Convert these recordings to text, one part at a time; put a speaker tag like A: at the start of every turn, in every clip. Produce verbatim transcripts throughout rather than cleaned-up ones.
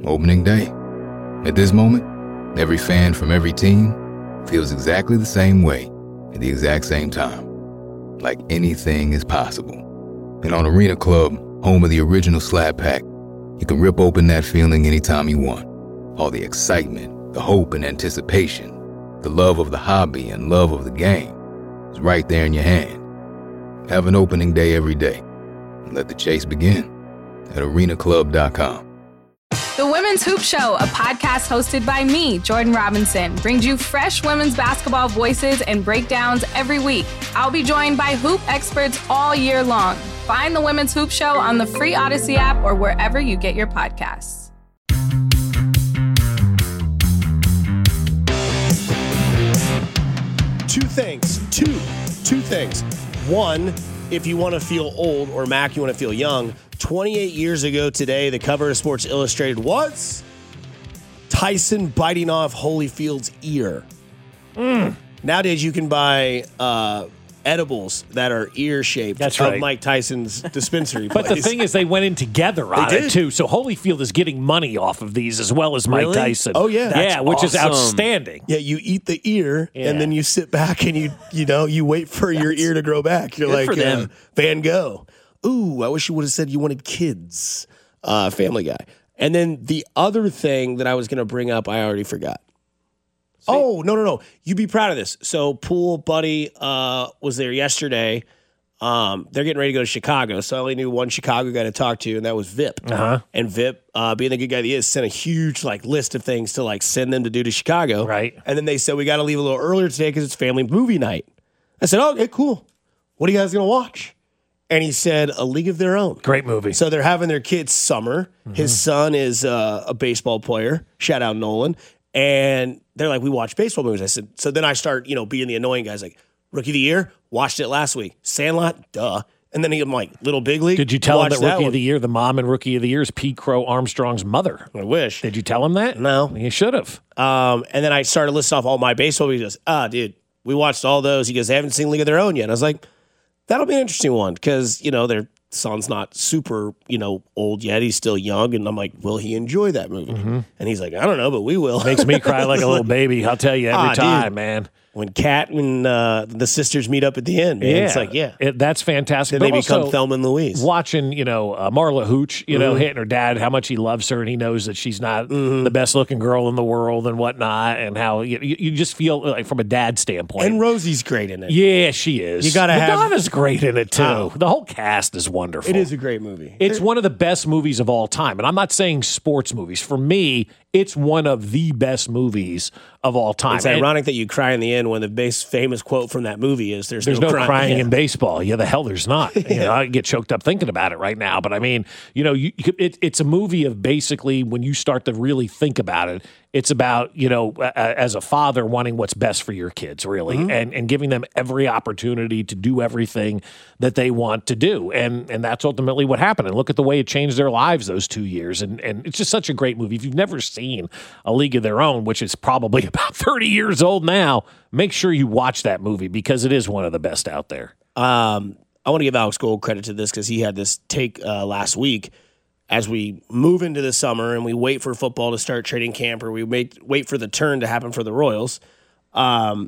A: Opening day. At this moment, every fan from every team feels exactly the same way at the exact same time. Like anything is possible. And on Arena Club, home of the original Slap Pack, you can rip open that feeling anytime you want. All the excitement, the hope and anticipation, the love of the hobby and love of the game is right there in your hand. Have an opening day every day and let the chase begin at arena club dot com.
B: The Women's Hoop Show, a podcast hosted by me, Jordan Robinson, brings you fresh women's basketball voices and breakdowns every week. I'll be joined by hoop experts all year long. Find the Women's Hoop Show on the free Odyssey app or wherever you get your podcasts.
C: Two things. Two. Two things. One, if you want to feel old, or Mac, you want to feel young, twenty-eight years ago today, the cover of Sports Illustrated was Tyson biting off Holyfield's ear. Mm. Nowadays, you can buy uh, edibles that are ear-shaped.
D: That's
C: of
D: right.
C: Mike Tyson's dispensary
D: But
C: place.
D: the thing is, they went in together on
C: They
D: it,
C: did.
D: too. So Holyfield is getting money off of these as well as Mike
C: Really?
D: Tyson.
C: Oh, yeah.
D: Yeah,
C: That's
D: which is
C: awesome.
D: outstanding.
C: Yeah, you eat the ear,
D: Yeah.
C: and then you sit back and you you know you wait for your ear to grow back. You're
E: good
C: like
E: for them.
C: Uh, Van Gogh. Ooh, I wish you would have said you wanted kids. Uh, Family Guy. And then the other thing that I was going to bring up, I already forgot. Oh, no, no, no. You'd be proud of this. So Pool Buddy uh, was there yesterday. Um, they're getting ready to go to Chicago. So I only knew one Chicago guy to talk to, and that was Vip.
D: Uh-huh.
C: And Vip, uh, being the good guy that he is, sent a huge like list of things to like send them to do to Chicago.
D: Right.
C: And then they said, we got to leave a little earlier today because it's family movie night. I said, oh, okay, cool. What are you guys going to watch? And he said, A League of Their Own.
D: Great movie.
C: So they're having their kid's summer.
D: Mm-hmm.
C: His son is uh, a baseball player. Shout out Nolan. And they're like, we watch baseball movies. I said, so then I start, you know, being the annoying guys like, Rookie of the Year, watched it last week. Sandlot, duh. And then I'm like, Little Big League.
D: Did you tell him
C: watched
D: that Rookie
C: one.
D: of the Year, the mom in Rookie of the Year is Pete Crow Armstrong's mother?
C: I wish.
D: Did you tell him that?
C: No.
D: You should have.
C: Um, and then I started listing off all my baseball movies. He goes, ah, dude, we watched all those. He goes, they haven't seen League of Their Own yet. And I was like, that'll be an interesting one because, you know, their son's not super, you know, old yet. He's still young. And I'm like, will he enjoy that movie?
D: Mm-hmm.
C: And he's like, I don't know, but we will.
D: Makes me cry like a little baby. I'll tell you every
C: Ah,
D: time,
C: dude.
D: man.
C: When Kat and uh, the sisters meet up at the end, man,
D: Yeah.
C: it's like, yeah.
D: It, that's fantastic.
C: Then
D: But
C: they become
D: also,
C: Thelma and Louise.
D: watching, you know, uh, Marla Hooch, you know,
C: Mhm.
D: hitting her dad, how much he loves her, and he knows that she's not
C: Mhm.
D: the best looking girl in the world and whatnot, and how you, you you just feel like from a dad standpoint.
C: And Rosie's great in it.
D: Yeah, she is.
C: You gotta have-
D: Madonna's great in it too.
C: Oh.
D: The whole cast is wonderful.
C: It is a great movie.
D: It's one of the best movies of all time. And I'm not saying sports movies. For me, it's one of the best movies of all time.
C: It's
D: And
C: ironic that you cry in the end when the base famous quote from that movie is there's,
D: there's no,
C: crying,
D: crying
C: Yeah.
D: in baseball. Yeah, the hell there's not. You know, I get choked up thinking about it right now. But I mean, you know, you, you- it, it's a movie of basically when you start to really think about it, it's about, you know, a, a- as a father wanting what's best for your kids, really,
C: Mm-hmm.
D: and, and giving them every opportunity to do everything that they want to do. And and that's ultimately what happened. And look at the way it changed their lives those two years. And, and it's just such a great movie. If you've never seen A League of Their Own, which is probably about thirty years old now, make sure you watch that movie because it is one of the best out there.
C: Um, I want to give Alex Gold credit to this because he had this take uh, last week. As we move into the summer and we wait for football to start training camp, or we wait wait for the turn to happen for the Royals, um,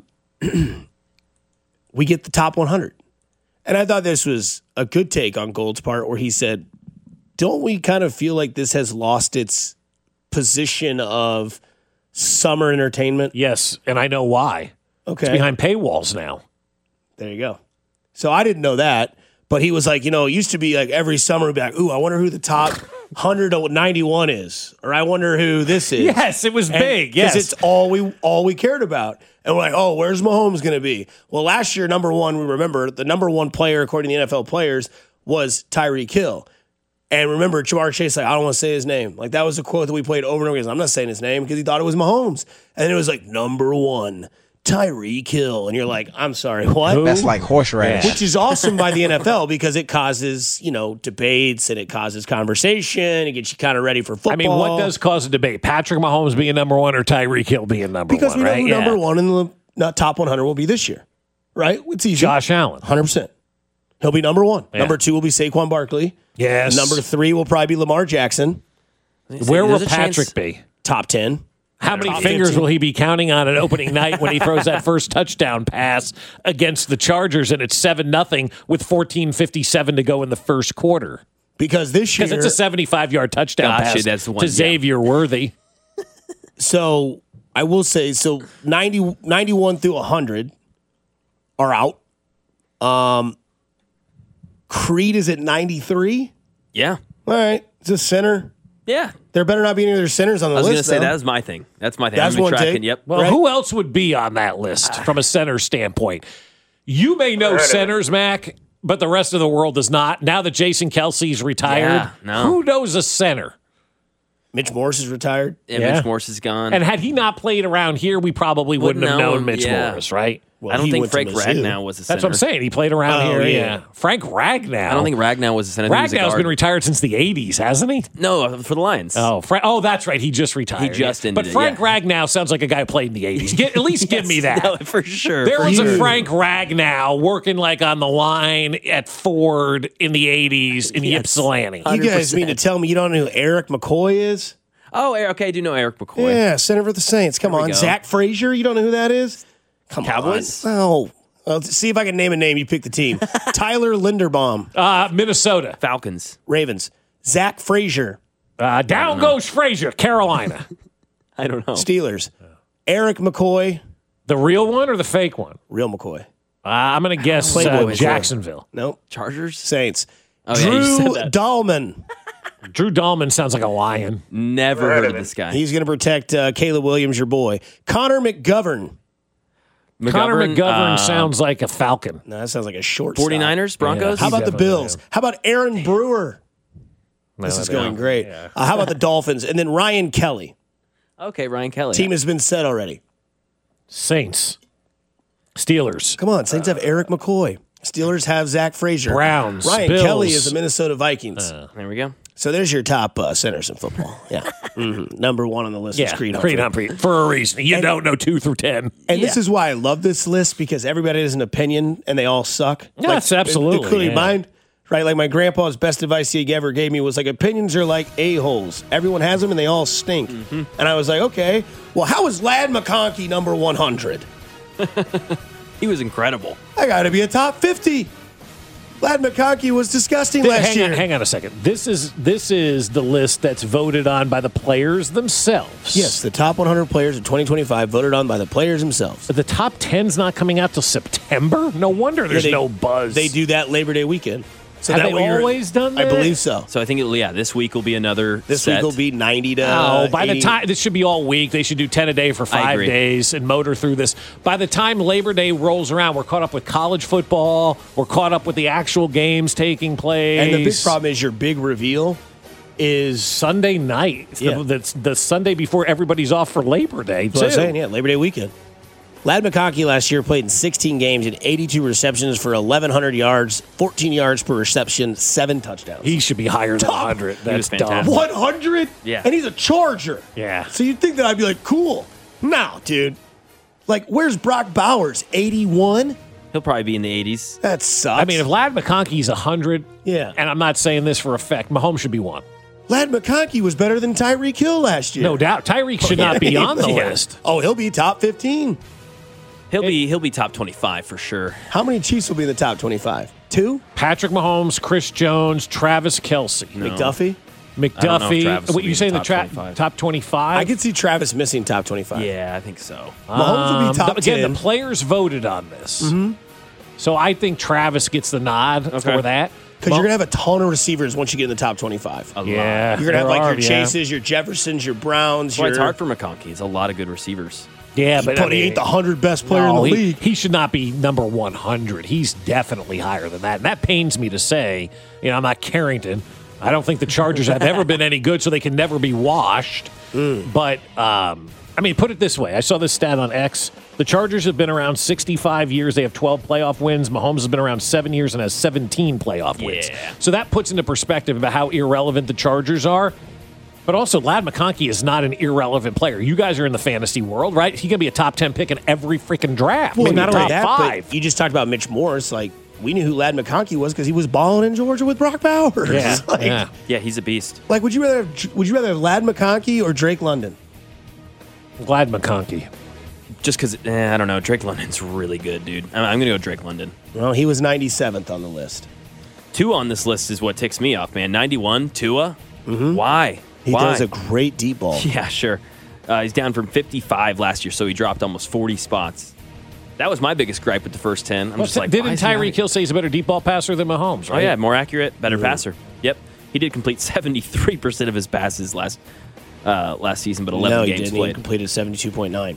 C: we get the top one hundred. And I thought this was a good take on Gold's part, where he said, "Don't we kind of feel like this has lost its position of summer entertainment?"
D: Yes, and I know why.
C: Okay,
D: It's behind paywalls now.
C: there you go. So I didn't know that, but he was like, you know, it used to be like every summer we'd be like, ooh, I wonder who the top one hundred ninety-one is, or I wonder who this is.
D: Yes, it was
C: And-
D: big. Yes,
C: it's all we all we cared about, and we're like, oh, where's Mahomes going to be? Well, last year, number one, we remember the number one player according to the N F L players was Tyreek Hill. And remember, Jamar Chase, like, I don't want to say his name. Like, that was a quote that we played over and over again. I'm not saying his name because he thought it was Mahomes. And then it was like, number one, Tyreek Hill. And you're like, I'm sorry, what?
D: Who?
E: That's like horseradish.
C: Which is awesome by the N F L because it causes, you know, debates and it causes conversation. It gets you kind of ready for football.
D: I mean, what does cause a debate? Patrick Mahomes being number one or Tyreek Hill being number
C: Because
D: one,
C: we know
D: right?
C: who
D: Yeah.
C: number one in the not top one hundred will be this year, right? It's easy.
D: Josh Allen.
C: one hundred percent. He'll be number one.
D: Yeah.
C: Number two will be Saquon Barkley.
D: Yes.
C: Number three will probably be Lamar Jackson.
D: Where will
E: There's a
D: Patrick
E: chance-
D: be?
C: Top ten.
D: How many
C: Top
D: fingers
C: fifteen.
D: will he be counting on an opening night when he throws that first touchdown pass against the Chargers and it's seven nothing with fourteen fifty-seven to go in the first quarter?
C: Because this year,
D: Because it's a seventy-five-yard touchdown
E: Gotcha,
D: pass
E: that's the one,
D: to
E: yeah.
D: Xavier Worthy.
C: so I will say, so ninety, ninety-one through one hundred are out. Um, Creed is at ninety-three.
E: Yeah.
C: All right, it's a center.
E: Yeah.
C: There better not be any other centers on the
E: I was
C: list.
E: going to say,
C: though.
E: that was my thing. That's my thing.
C: That's
E: I've been
C: one
E: tracking.
C: take.
E: Yep.
D: Well,
C: Right.
D: who else would be on that list from a center standpoint? You may know centers, Mac, but the rest of the world does not. Now that Jason Kelsey's retired,
E: Yeah, no.
D: who knows a center?
C: Mitch Morse is retired.
E: Yeah,
D: Yeah.
E: Mitch Morse is gone.
D: And had he not played around here, we probably wouldn't,
E: Wouldn't
D: have
E: know
D: known
E: him,
D: Mitch
E: yeah.
D: Morris, right?
C: Well,
E: I don't
C: he
E: think
C: went to
E: Frank
C: Mizzou.
E: Ragnow was a
D: That's
E: center.
D: what I'm saying. He played around
C: Oh,
D: here. Yeah.
C: yeah.
D: Frank Ragnow.
E: I don't think Ragnow was a center. I think he was a
D: Ragnow's been
E: guard.
D: retired since the eighties, hasn't he?
E: No, for the Lions.
D: Oh, Fra- oh, that's right. He just retired.
E: He just ended
D: But
E: it,
D: Frank
E: yeah.
D: Ragnow sounds like a guy who played in the eighties. Get, at least give me that.
E: No, for sure.
D: There
E: for
D: was
E: sure.
D: a Frank Ragnow working like on the line at Ford in the eighties in
E: Yes.
D: Ypsilanti.
C: You guys mean to tell me you don't know who Eric McCoy is?
E: Oh, okay. I do know Eric McCoy.
C: Yeah, center for the Saints. Come
E: There we
C: on,
E: go.
C: Zach Frazier. You don't know who that is? Come
E: Cowboys?
C: on. No. Well, see if I can name a name. You pick the team. Tyler Linderbaum,
D: Uh, Minnesota.
E: Falcons.
C: Ravens. Zach Frazier,
D: Uh, down goes Frazier, Carolina.
E: I don't know.
C: Steelers. Eric McCoy,
D: The real one or the fake one?
C: real McCoy.
D: Uh, I'm going to guess
C: Playboy
D: uh,
C: McCoy.
D: Jacksonville.
C: Nope.
E: Chargers?
C: Saints.
E: Oh, yeah, you
C: Drew
E: said that.
C: Dahlman.
D: Drew Dahlman sounds like a lion.
E: Never heard of this guy.
C: He's going to protect uh, Caleb Williams, your boy. Connor McGovern.
D: Connor McGovern
E: uh,
D: sounds like a Falcon.
C: No, that sounds like a short.
E: 49ers, Broncos.
C: How about the
D: definitely
C: Bills? How about Aaron Brewer? This is going great. Uh, how about the Dolphins? And then Ryan Kelly.
E: Okay, Ryan Kelly.
C: Team has been set already.
D: Saints. Steelers.
C: Come on, Saints have Eric McCoy. Steelers have Zach Frazier.
D: Browns,
C: Ryan
D: Bills.
C: Kelly is the Minnesota Vikings.
E: There we go.
C: So there's your top uh, centers in football. Yeah. Mhm. Number one on the list
D: Yeah,
C: is Creed
D: Creed
C: Humphrey.
D: Humphrey. For a reason. You don't know two through ten.
C: And this
E: Yeah.
C: is why I love this list, because everybody has an opinion and they all suck.
D: Yes, absolutely,
C: Including
D: yeah.
C: mine. Right? Like my grandpa's best advice he ever gave me was like, opinions are like a-holes. Everyone has them and they all stink.
E: Mm-hmm.
C: And I was like, okay, well, how is Lad McConkey number one hundred?
E: He was incredible.
C: I got to be a top fifty. Lad McConkey was disgusting last
D: hang
C: year.
D: on, hang on a second. This is this is the list that's voted on by the players themselves.
C: Yes, the top one hundred players of twenty twenty-five voted on by the players themselves.
D: But the top ten's not coming out till September? No wonder there's
C: Yeah, they-
D: no buzz.
C: They do that Labor Day weekend. So
D: Have
C: that
D: they
C: way you're-
D: always done
C: I
D: that?
C: believe so.
E: So I think, it'll, yeah, this week will be another
C: This
E: set.
C: week will be ninety to
D: Oh, by the
C: eighty.
D: time this should be all week. They should do ten a day for five
E: agree.
D: days and motor through this. By the time Labor Day rolls around, we're caught up with college football. We're caught up with the actual games taking place.
C: And the big problem is your big reveal is
D: Sunday night. It's
C: Yeah.
D: the, that's the Sunday before everybody's off for Labor Day.
C: That's what I'm
D: too.
C: saying, yeah, Labor Day weekend. Lad McConkey last year played in sixteen games and eighty-two receptions for eleven hundred yards, fourteen yards per reception, seven touchdowns.
D: He should be higher than
C: Top.
D: one hundred.
E: He was
D: That's dumb.
E: fantastic.
C: one hundred?
E: Yeah.
C: And he's a Charger.
D: Yeah.
C: So you'd think that I'd be like, cool. No, dude. Like, where's Brock Bowers? eighty-one?
E: He'll probably be in the eighties.
C: That sucks.
D: I mean, if Lad McConkey's one hundred,
C: Yeah.
D: and I'm not saying this for effect, Mahomes should be one.
C: Lad McConkey was better than Tyreek Hill last year.
D: No doubt. Tyreek should not be on the
C: Yeah.
D: list.
C: Oh, he'll be top fifteen.
E: He'll be he'll be top twenty-five for sure.
C: How many Chiefs will be in the top twenty-five? Two?
D: Patrick Mahomes, Chris Jones, Travis Kelsey,
C: McDuffie?
E: I don't know if
D: McDuffie.
E: Travis will
D: What
E: be
D: you
E: in
D: saying?
E: the
D: The
E: top
D: tra-
E: twenty-five.
D: top twenty-five?
C: I could see Travis missing top twenty-five.
E: Yeah, I think so.
C: Mahomes will
D: Um,
C: be top
D: again,
C: ten.
D: the players voted on this. Mm-hmm. So I think Travis gets the nod for that.
C: Because you're going to have a ton of receivers once you get in the top twenty-five.
E: A lot.
D: Yeah.
C: You're going to have
D: there
C: like
D: are,
C: your
D: yeah.
C: Chases, your Jeffersons, your Browns.
E: Well,
C: your,
E: it's hard for McConkey. It's a lot of good receivers.
D: Yeah, but,
C: but
D: I mean,
C: he ain't the one hundred best player
D: no,
C: in the
D: he,
C: league.
D: he should not be number one hundred. He's definitely higher than that. And that pains me to say. You know, I'm not Carrington. I don't think the Chargers have ever been any good, so they can never be washed.
C: Mm.
D: But, um, I mean, put it this way. I saw this stat on X. The Chargers have been around sixty-five years. They have twelve playoff wins. Mahomes has been around seven years and has seventeen playoff wins.
E: Yeah.
D: So that puts into perspective about how irrelevant the Chargers are. But also, Lad McConkey is not an irrelevant player. You guys are in the fantasy world, right? He can be a top ten pick in every freaking draft.
C: Well,
D: maybe
C: not
D: top
C: only that,
D: five.
C: but you just talked about Mitch Morse. Like, we knew who Ladd McConkey was because he was balling in Georgia with Brock Bowers.
D: Yeah,
C: like,
D: yeah.
E: Yeah, he's a beast.
C: like, would you rather have, would you rather have Ladd McConkey or Drake London?
D: Glad McConkey.
E: Just because, eh, I don't know. Drake London's really good, dude. I'm, I'm going to go Drake London.
C: Well, he was ninety-seventh on the list.
E: Tua on this list is what ticks me off, man. ninety-one, Tua? Mm-hmm. Why?
C: He
E: Why?
C: does a great deep ball.
E: Yeah, sure. Uh, he's down from fifty-five last year, so he dropped almost forty spots. That was my biggest gripe with the first ten. I'm
D: Well,
E: just like,
D: didn't
E: why is he not-
D: Tyreek Hill say he's a better deep ball passer than Mahomes, right?
E: Oh, yeah, more accurate, better passer. Yep. He did complete seventy-three percent of his passes last uh, last season, but eleven
C: no, he
E: games
C: didn't. He
E: played.
C: completed seventy-two point nine.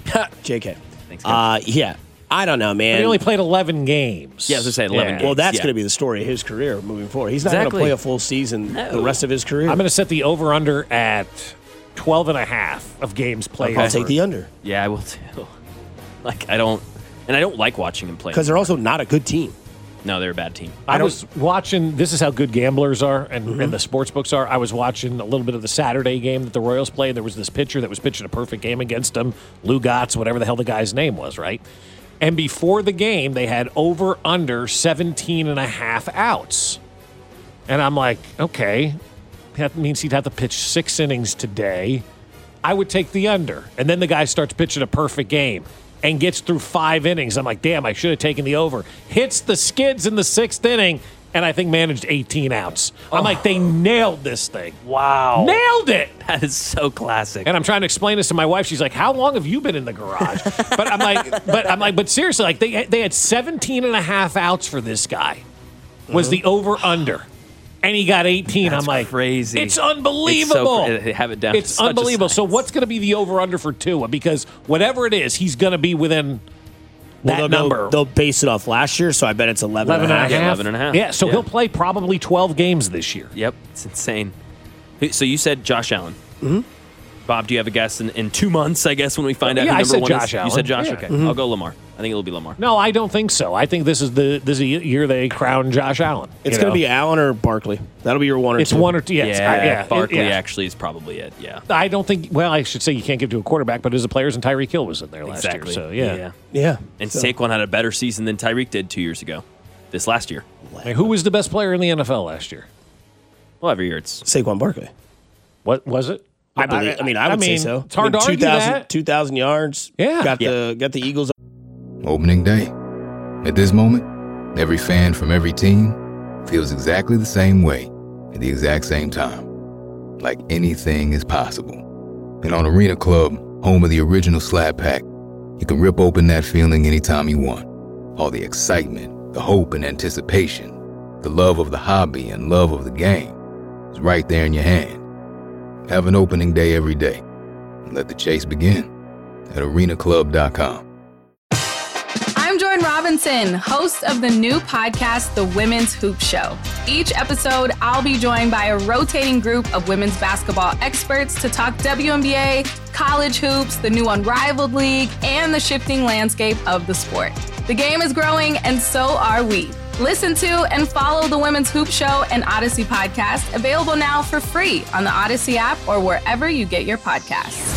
C: J K.
E: Thanks, guys.
C: Uh, yeah. I don't know, man.
D: But he only played eleven games.
E: Yeah, I was going to say eleven games.
C: Well, that's
E: yeah.
C: going to be the story of his career moving forward. He's not
E: Exactly.
C: going to play a full season
E: No.
C: the rest of his career.
D: I'm going to set the over-under at twelve and a half of games played.
C: I'll take the under
E: Yeah, I will too. Like, I don't, and I don't like watching him play.
C: because they're also not a good team.
E: No, they're a bad team.
D: I, was watching, this is how good gamblers are and,
C: Mm-hmm.
D: and the sports books are. I was watching a little bit of the Saturday game that the Royals played. There was this pitcher that was pitching a perfect game against them, Lou Gotts, whatever the hell the guy's name was, right? And before the game, they had over under seventeen and a half outs. And I'm like, okay, that means he'd have to pitch six innings today. I would take the under. And then the guy starts pitching a perfect game and gets through five innings. I'm like, damn, I should have taken the over. Hits the skids in the sixth inning, and I think managed eighteen outs. I'm like, they nailed this thing.
E: Wow.
D: Nailed it.
E: That is so classic.
D: And I'm trying to explain this to my wife. She's like, how long have you been in the garage? But I'm like, but I'm like, but seriously, like they they had seventeen and a half outs for this guy. Was the over under. And he got eighteen.
E: That's
D: I'm like,
E: crazy.
D: It's unbelievable.
E: It's so cra- they have it down to
D: It's
E: such a
D: unbelievable. So
E: science.
D: what's going to be the over under for Tua? Because whatever it is, he's going to be within that
C: they'll,
D: number.
C: They'll, they'll base it off last year, so I bet it's eleven,
D: eleven and a half.
E: Yeah, eleven and a half.
D: Yeah, so
E: Yeah.
D: he'll play probably twelve games this year.
E: Yep, it's insane. So you said Josh Allen. Mm-hmm. Bob, do you have a guess in, in two months, I guess, when we find out
D: Yeah,
E: who
D: I
E: number
D: said
E: one
D: Josh
E: is?
D: Allen.
E: You said Josh?
D: Yeah.
E: Okay. I'll go Lamar. I think it'll be Lamar.
D: No, I don't think so. I think this is the this is the year they crown Josh Allen.
C: It's
D: you
C: going
D: know?
C: to be Allen or Barkley. That'll be your one or
D: It's
C: two.
D: one or two. Yes,
E: yeah,
D: I, yeah,
E: Barkley
D: yeah.
E: actually is probably it. Yeah.
D: I don't think. Well, I should say you can't give to a quarterback, but as a players and Tyreek Hill was in there last
E: Exactly.
D: year. So yeah.
E: yeah.
C: Yeah.
E: And
C: So-
E: Saquon had a better season than Tyreek did two years ago. This last year.
D: Hey, who was the best player in the N F L last year?
E: Well, every year it's
C: Saquon Barkley.
D: What was it?
C: I believe. I, mean, I would say so.
D: It's hard
C: I mean,
D: to argue
C: two thousand
D: that.
C: two thousand yards.
D: Yeah.
C: Got
E: Yeah.
C: the got the Eagles.
A: Opening day. At this moment, every fan from every team feels exactly the same way at the exact same time. Like anything is possible. And on Arena Club, home of the original Slab Pack, you can rip open that feeling anytime you want. All the excitement, the hope and anticipation, the love of the hobby and love of the game is right there in your hand. Have an opening day every day. And let the chase begin at arena club dot com.
B: I'm Jordan Robinson, host of the new podcast, The Women's Hoop Show. Each episode, I'll be joined by a rotating group of women's basketball experts to talk W N B A, college hoops, the new Unrivaled League, and the shifting landscape of the sport. The game is growing, and so are we. Listen to and follow the Women's Hoop Show and Odyssey podcast, available now for free on the Odyssey app or wherever you get your podcasts.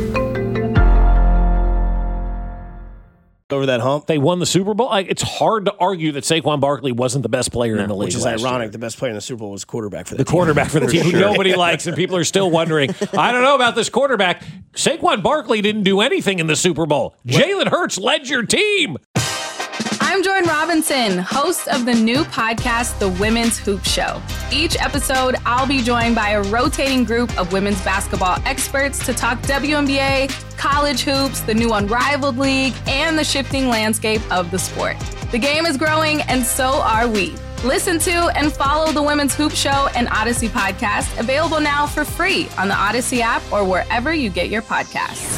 C: Over that hump,
D: They won the Super Bowl. Like, it's hard to argue that Saquon Barkley wasn't the best player in the league.
C: which is
D: last
C: ironic.
D: year.
C: The best player in the Super Bowl was quarterback for the,
D: The
C: team.
D: quarterback for the team who nobody likes, and people are still wondering, I don't know about this quarterback. Saquon Barkley didn't do anything in the Super Bowl. Jalen Hurts led your team.
B: I'm Jordan Robinson, host of the new podcast, The Women's Hoop Show. Each episode, I'll be joined by a rotating group of women's basketball experts to talk W N B A, college hoops, the new Unrivaled League, and the shifting landscape of the sport. The game is growing, and so are we. Listen to and follow the Women's Hoop Show and Odyssey podcast, available now for free on the Odyssey app or wherever you get your podcasts.